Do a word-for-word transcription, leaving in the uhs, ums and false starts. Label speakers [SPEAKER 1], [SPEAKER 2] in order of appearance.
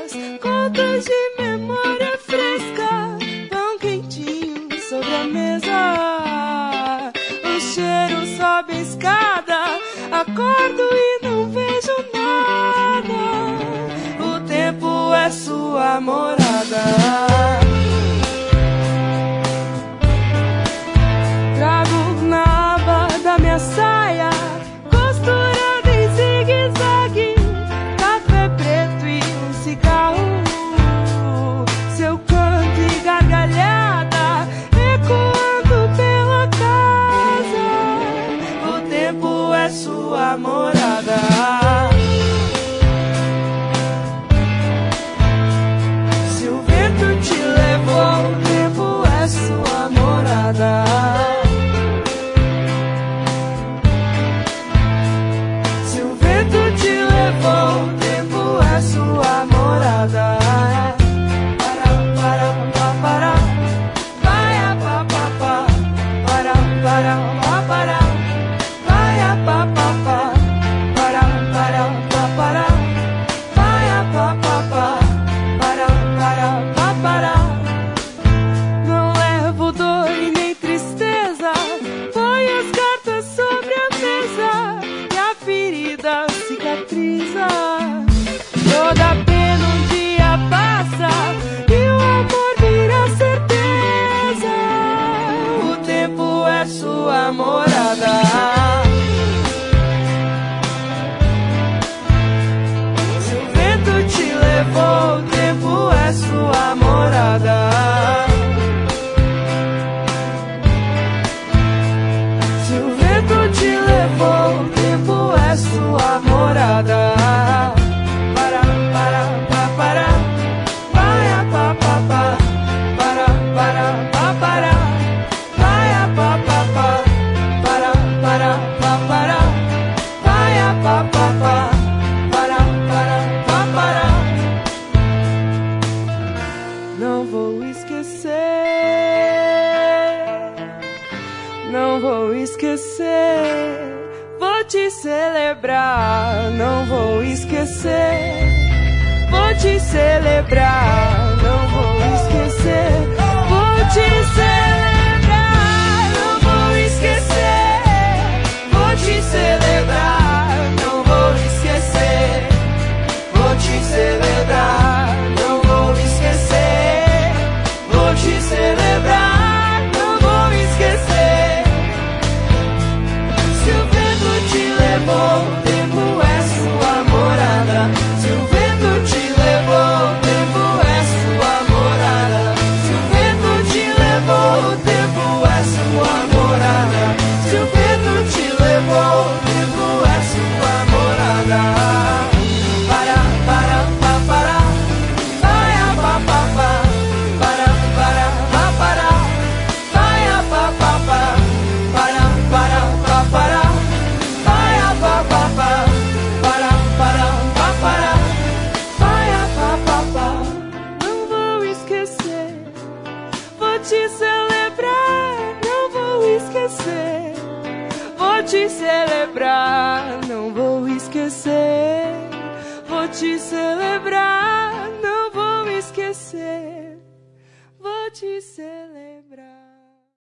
[SPEAKER 1] lembranças, contas de memória fresca, pão quentinho sobre a mesa. O cheiro sobe a escada, acordo e não vejo nada. O tempo é sua morada. Trago na aba da minha saia, costurada em zigue-zague, café preto e um cigarro. Seu canto e gargalhada ecoando pela casa. O tempo é sua morada. Se o vento te levou, o tempo é sua morada. Se o vento te levou, o tempo é sua morada. Para, para, pa, para, vai a pa, pa, pa. Para, para, pa, para, vai a pa, pa, pa. Para, para, pa, para, vai a pa, pa, pa. Para, para, pa, para. Não levo dor e nem tristeza, põe as cartas sobre a mesa e a ferida cicatriza. Toda pena um dia passa e o amor vira certeza. O tempo é sua morada. Se o vento te levou, o tempo é sua morada. Se o vento te levou, o tempo é sua morada. Para, para, pa, para, vai a pa, pa, pa. Para, para, pa, para, vai a pa, pa, pa. Para, para, pa, para, vai a pa, pa, pa. Para, para, pa, para. Não vou esquecer, não vou esquecer. Vou te celebrar, não vou esquecer. Vou te celebrar, não vou esquecer. Vou te celebrar, não vou esquecer. Vou te celebrar, não vou esquecer. Vou te celebrar, não vou esquecer. Vou te celebrar, não vou esquecer. Se o vento te levou, o tempo é sua morada. Se o vento te levou, o tempo é sua morada. Se o vento te levou, o tempo é sua morada. Se o vento te levou, o tempo é sua morada. Para, para, pa, para, vai a pa, pa, pa. Para, para, pa, para, vai a pa, pa, pa. Para, para, pa, para, vai a pa, pa, pa. Para, para, pa, para, vai a pa, pa, pa. Não vou esquecer, vou te celebrar, não vou esquecer. Vou te celebrar, não vou esquecer. Vou te celebrar, não vou esquecer. Vou te celebrar.